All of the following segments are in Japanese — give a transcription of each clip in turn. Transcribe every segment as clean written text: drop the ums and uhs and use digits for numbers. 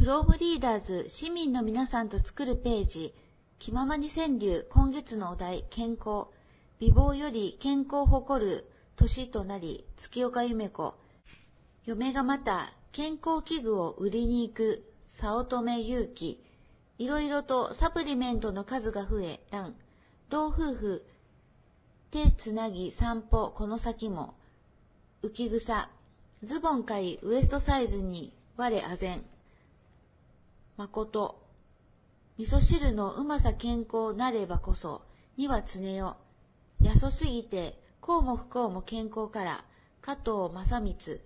From Readers 市民の皆さんと作るページ、気ままに川柳、今月のお題、健康。美貌より健康を誇る年となり、月岡夢子。嫁がまた健康器具を売りに行く、早乙女祐希。いろいろとサプリメントの数が増え、蘭。老夫婦、手つなぎ散歩この先も。浮草。ズボン買いウエストサイズに我あぜん。誠。味噌汁のうまさ健康なればこそ、には常よ。安すぎて、こうも不幸も健康から、加藤正光。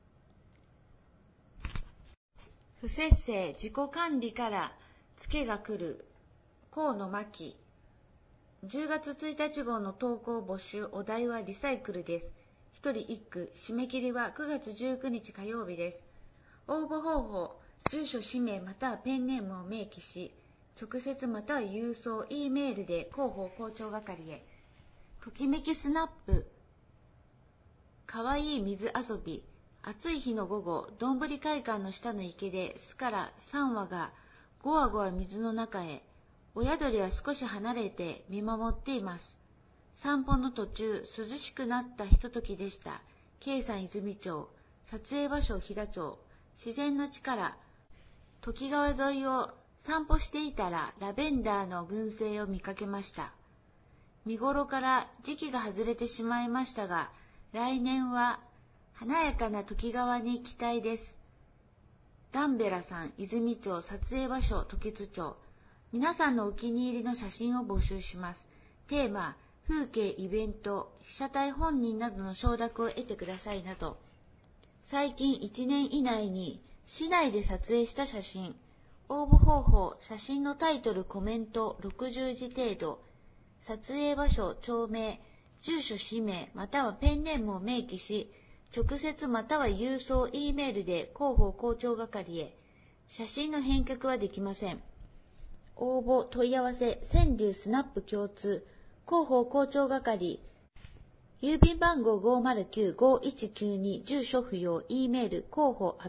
不節制自己管理からツケが来る、河野真紀。10月1日号の投稿募集、お題はリサイクルです。一人一句、締め切りは9月19日火曜日です。応募方法、住所、氏名またはペンネームを明記し、直接または郵送、Eメールで広報校長係へ。ときめきスナップ。かわいい水遊び。暑い日の午後、どんぶり会館の下の池で巣から3羽がごわごわ水の中へ。親鳥は少し離れて見守っています。散歩の途中、涼しくなったひとときでした。京山泉町、撮影場所飛騨町、自然の力。都幾川沿いを散歩していたらラベンダーの群生を見かけました。見頃から時期が外れてしまいましたが、来年は華やかな都幾川に期待です。ダンベラさん、泉町、撮影場所、時津町。皆さんのお気に入りの写真を募集します。テーマ、風景、イベント、被写体本人などの承諾を得てくださいなど。最近1年以内に市内で撮影した写真。応募方法、写真のタイトル、コメント、60字程度。撮影場所、町名、住所、氏名、またはペンネームを明記し、直接または郵送、Eメールで広報校長係へ。写真の返却はできません。応募、問い合わせ、川柳スナップ共通、広報校長係、郵便番号 509-5192、住所不要、Eメール、広報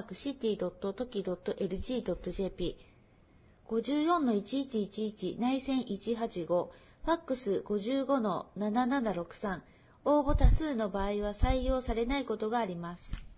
@city.toki.lg.jp、54-1111、内線185、ファックス 55-7763、応募多数の場合は採用されないことがあります。